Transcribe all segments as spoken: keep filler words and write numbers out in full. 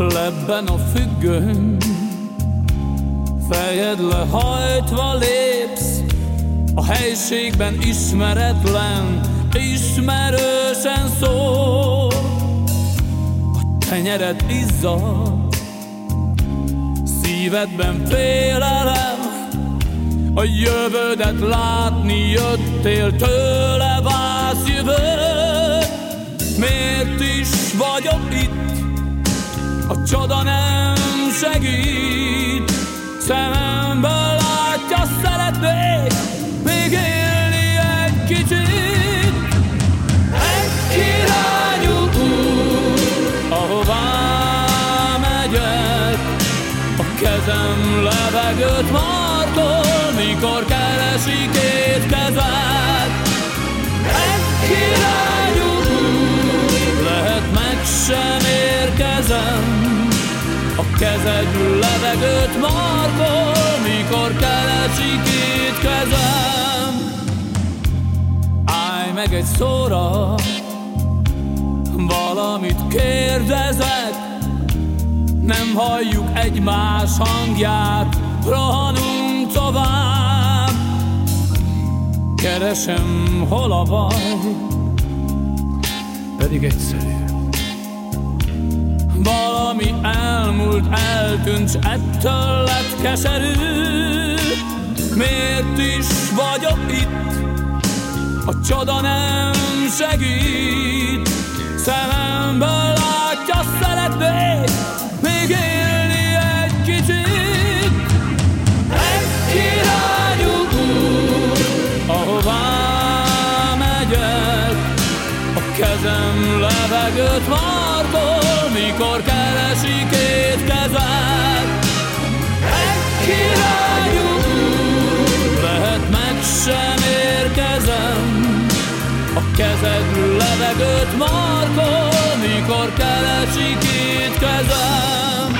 lebben a függöny, fejed lehajtva lépsz, a helységben ismeretlen, ismerősen szól. A tenyered izzad, szívedben félelem, a jövődet látni jöttél, tőle vársz jövőt. Miért is vagyok itt, a csoda nem segít, szememből látja, szeretnék még élni egy kicsit. Egy irányú út, ahová megyek, a kezem levegőt markol, mikor keresi két kezed. Egy irányú út, lehet meg sem érkezem, a kezed levegőt markol, mikor keresi két kezem. Állj meg egy szóra, valamit kérdezek, nem halljuk egymás hangját, rohanunk tovább. Keresem, hol a baj, pedig egyszerű. Valami elmúlt, eltűnt, s ettől lett keserű. Miért is vagyok itt, a csoda nem segít, szememből látja, szeretnék még élni egy kicsit. Egy irányú út, ahová megyek, a kezem levegőt markol, mikor keresi két kezed. Egy irányú út, lehet meg sem érkezem, a kezed levegőt markol, mikor keresi két kezem.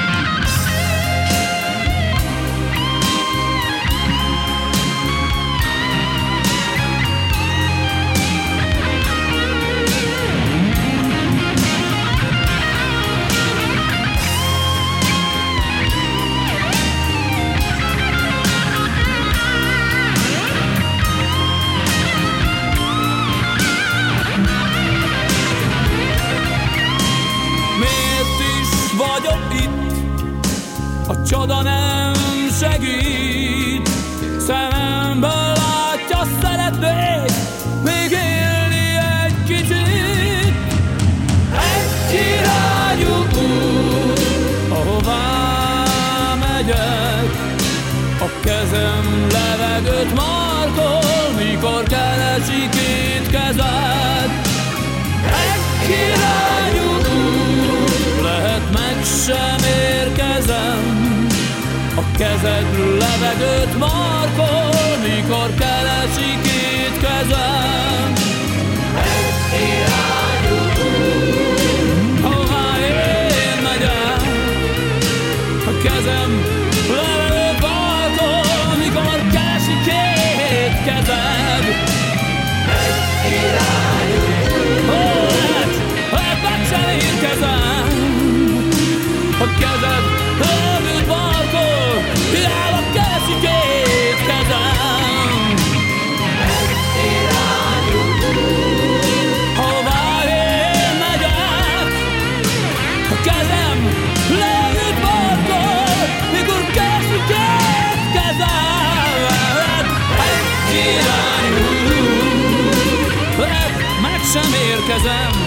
Vagyok itt, a csoda nem segít, szememből látja, szeretnék még élni egy kicsit. Egy irányú út, ahová megyek, a kezem levegőt markol, mikor keresi két kezed. Egy irányú út, lehet meg sem érkezem, a kezed levegőt markol, mikor keresi két kezem. Egy irányú út, ahová én megyek, a kezem levegőt markol, mikor keresi két kezed. Egy irányú út, oh, lehet, lehet meg sem érkezem, a kezed levegőt markol, hiába keresi két kezem. Egy irányú út, ahová én megyek, a kezem levegőt markol, mikor keresi két kezem. Egy irányú út, meg sem érkezem,